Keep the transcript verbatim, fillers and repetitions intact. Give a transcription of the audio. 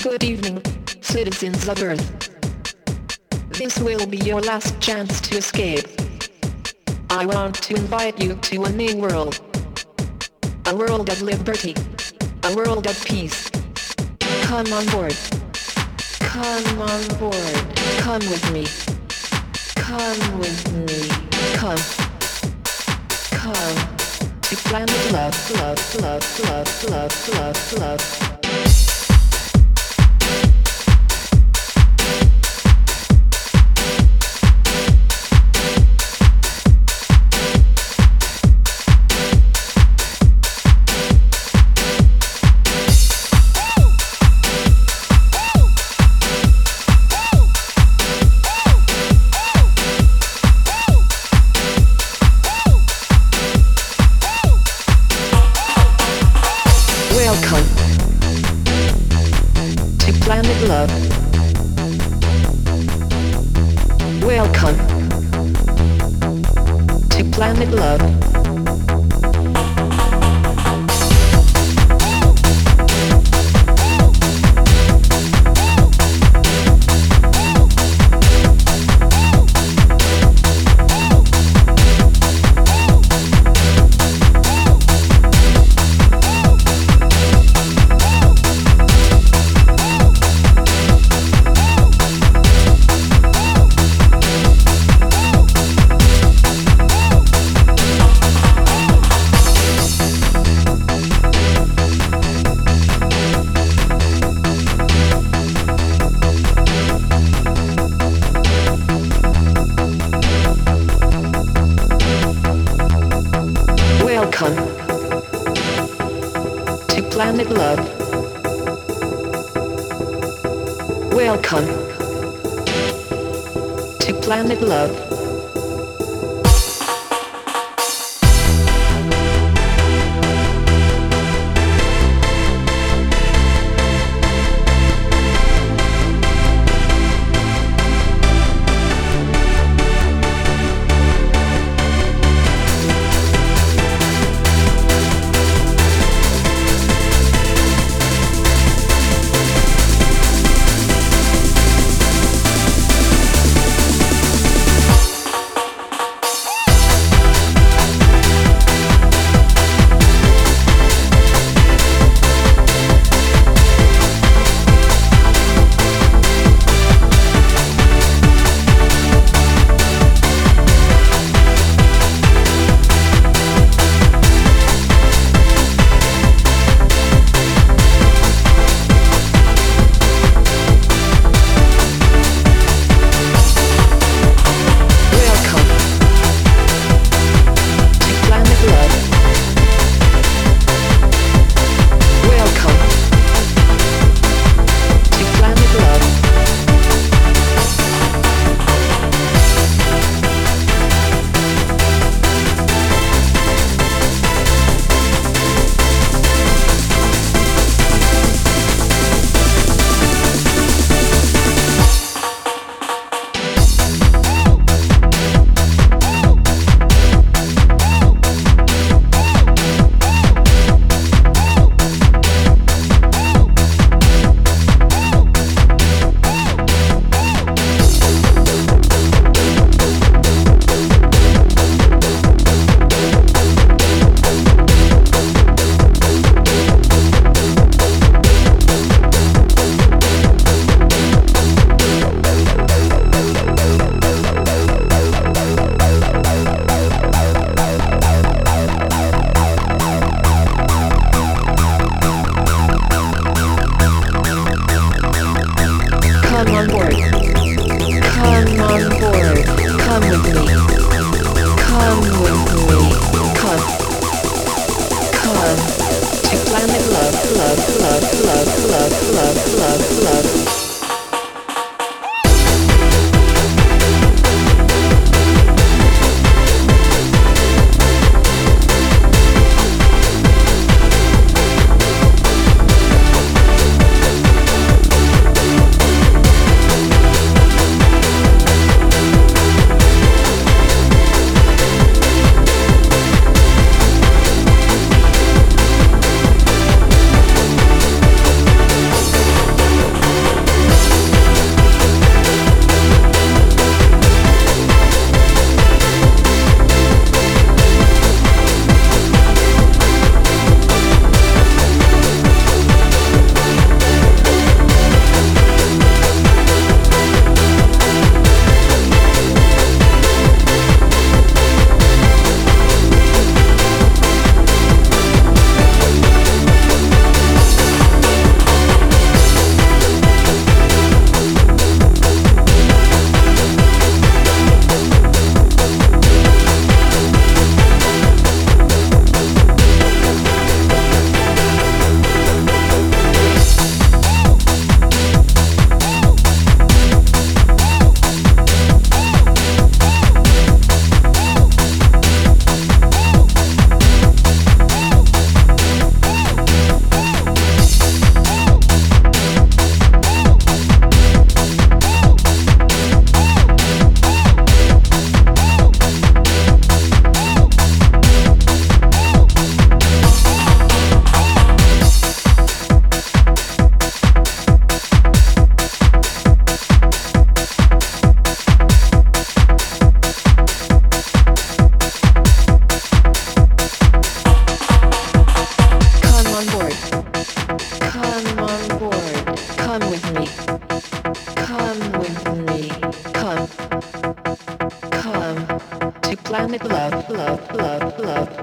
Good evening, citizens of Earth. This will be your last chance to escape. I want to invite you to a new world. A world of liberty. A world of peace. Come on board. Come on board. Come with me. Come with me. Come. Come. To planet love, love, love, love, love, love, love. Love. Welcome to Planet Love. Welcome to Planet Love. Welcome to Planet Love. Come on board. Come on board. Come with me. Come with me. Come. Come. To Planet Love, love, love, love, love, love, love, love. infinite love, love, love, love.